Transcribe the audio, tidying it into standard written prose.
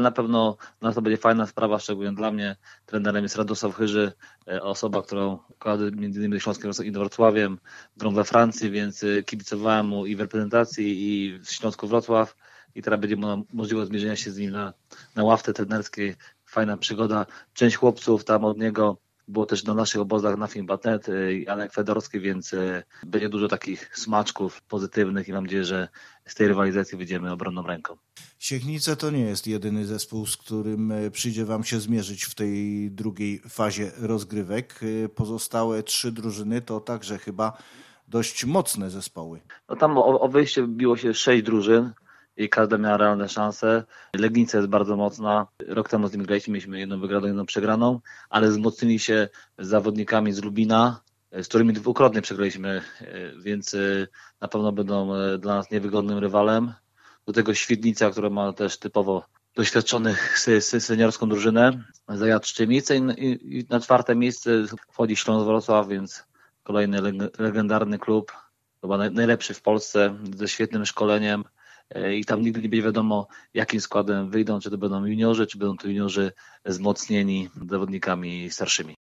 Na pewno to będzie fajna sprawa, szczególnie dla mnie. Trenerem jest Radosław Chyży, osoba, którą kojarzy między innymi Śląskiem i Wrocławiem, grą we Francji, więc kibicowałem mu i w reprezentacji, i w Śląsku Wrocław. I teraz będzie możliwość zmierzenia się z nim na ławce trenerskiej. Fajna przygoda. Część chłopców tam od niego było też na naszych obozach na Film.net i Janek Fedorski, więc będzie dużo takich smaczków pozytywnych i mam nadzieję, że z tej rywalizacji wyjdziemy obronną ręką. Siechnice to nie jest jedyny zespół, z którym przyjdzie wam się zmierzyć w tej drugiej fazie rozgrywek. Pozostałe 3 drużyny to także chyba dość mocne zespoły. No tam o wyjście biło się 6 drużyn i każda miała realne szanse. Legnica jest bardzo mocna. Rok temu z nim graliśmy, mieliśmy jedną wygraną, jedną przegraną, ale wzmocnili się z zawodnikami z Lubina, z którymi dwukrotnie przegraliśmy, więc na pewno będą dla nas niewygodnym rywalem. Do tego Świdnica, która ma też typowo doświadczonych seniorską drużynę, Zajad Szczymice i na 4. miejsce wchodzi Śląsk Wrocław, więc kolejny legendarny klub, chyba najlepszy w Polsce, ze świetnym szkoleniem. I tam nigdy nie będzie wiadomo, jakim składem wyjdą, czy to będą juniorzy, czy będą to juniorzy wzmocnieni zawodnikami starszymi.